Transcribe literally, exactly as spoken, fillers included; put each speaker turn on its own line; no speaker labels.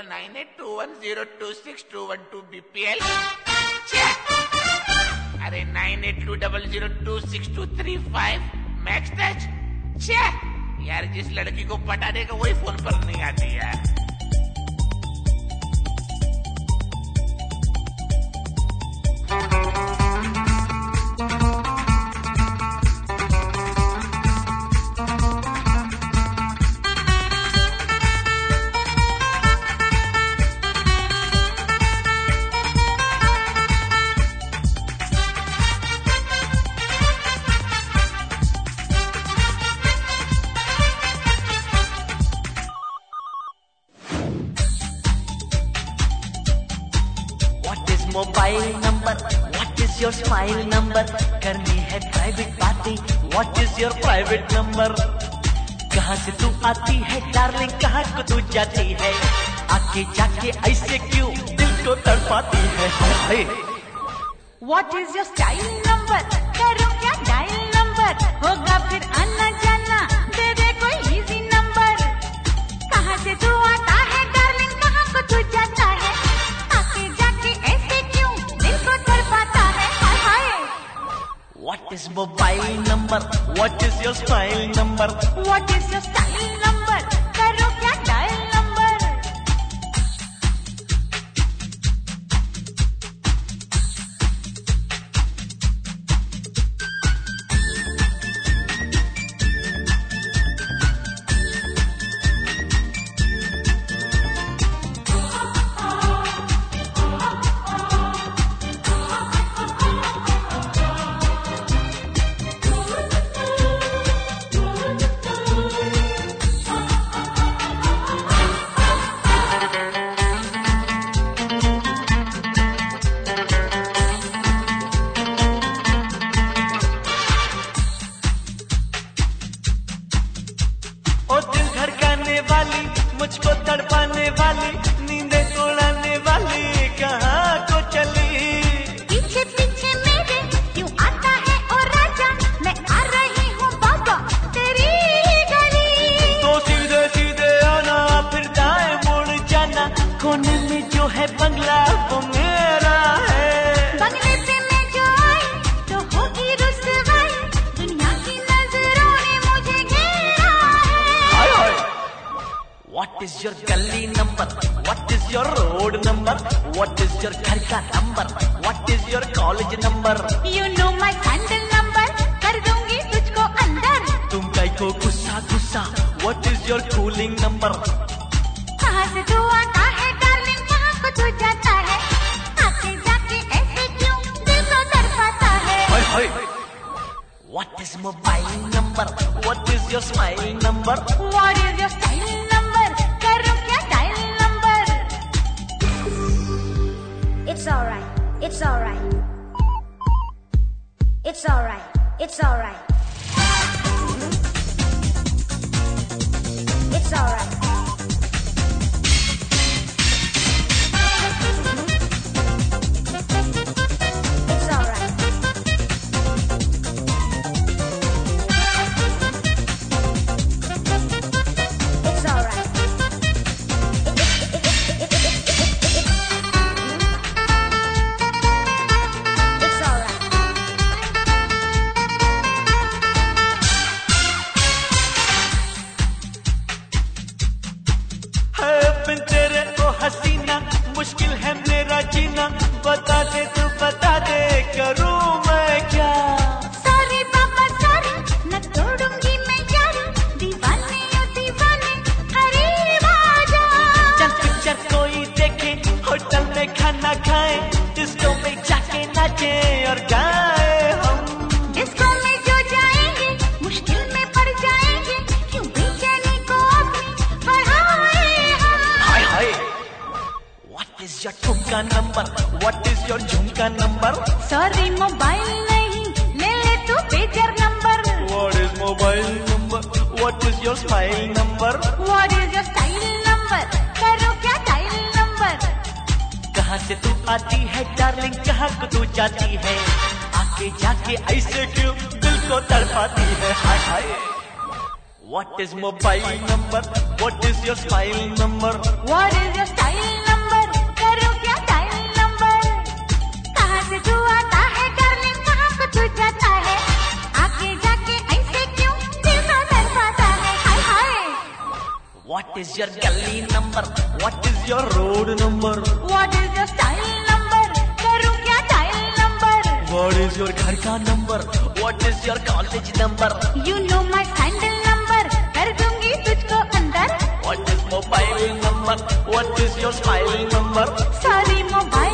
Nine eight two one zero two six two one two BPL. अरे nine eight two double zero two six two three five max touch. यार जिस लड़की को पटाने का वही फोन पर नहीं आती यार।
Mobile number, what is your smile number, करनी है प्राइवेट बातें, what is your private number, कहाँ से तू आती है डार्लिंग, कहाँ को तू जाती है, आके जाके ऐसे क्यों दिल को तड़पाती है। हाय
what is your style number, करूँ क्या डायल नंबर, होगा फिर आना जाना, दे दे कोई इजी नंबर, कहाँ से तू आता है डार्लिंग, कहाँ को तू जाता है, आके जाके ऐसे क्यों दिल को तड़पाता है। हाय हाय
what is mobile number, what is your smile number,
what is your style number, करूँ क्या डायल नंबर।
मुझको तड़पाने वाली, नींदें उड़ाने वाली, कहाँ को चली,
पीछे पीछे मेरे क्यों आता है ओ राजा, मैं आ रही हूँ बाबा तेरी गली।
तो सीधे सीधे आना, फिर दाएं मुड़ जाना, कोने में जो है बंगला वो मेरा है।
बंगले पे मैं जो आई तो होगी रुसवाई, दुनिया की नजरों ने मुझे घेरा है।
What is your गली नंबर, what is your road number, what is your घर का नंबर, what is your college number,
You know my sandal number, कर दूंगी तुझको अंदर।
तुम कई को गुस्सा गुस्सा, what is your cooling number,
कहाँ से तू आता है डार्लिंग, कहाँ को तू जाता है, आके जाके ऐसे क्यों दिल को तड़पाता है।
हाय हाय What is mobile number, what is your smile number,
What is your style number, करूँ क्या dial number.
It's alright, it's alright, it's alright, it's alright, it's alright.
तेरे ओ हसीना, मुश्किल है मेरा जीना, बता दे तू बता दे, करूँ मैं क्या।
सॉरी बाबा सॉरी, न तोड़ूंगी मैं यारी, दीवाने ओ दीवाने करीब आजा।
चल पिक्चर कोई देखे, होटल में खाना खाए, डिस्को में जाके नाचे और गाए हम।
डिस्को में जो जाएंगे मुश्किल में पड़ जाएंगे, क्यों बेचैनी को अपनी बढ़ाए हम।
हाय हाय What is your ठुमका नंबर, what is your झुमका नंबर,
सॉरी मोबाइल नहीं, ले ले तू pager number.
What is mobile number, what is your smile number,
What is your style number, करूँ क्या डायल नंबर।
कहाँ से तू आती है डार्लिंग, कहाँ को तू जाती है, आके जाके ऐसे क्यों दिल को तड़पाती है। हाय हाय What is mobile number, what is your smile number,
What is your style
is your gully number? What is your road number?
What is your style number? करूँ क्या dial number?
What is your घर का number? What is your college number?
You know my sandal number. कर दूंगी तुझको अंदर.
What is mobile number? What is your smile number?
Sorry mobile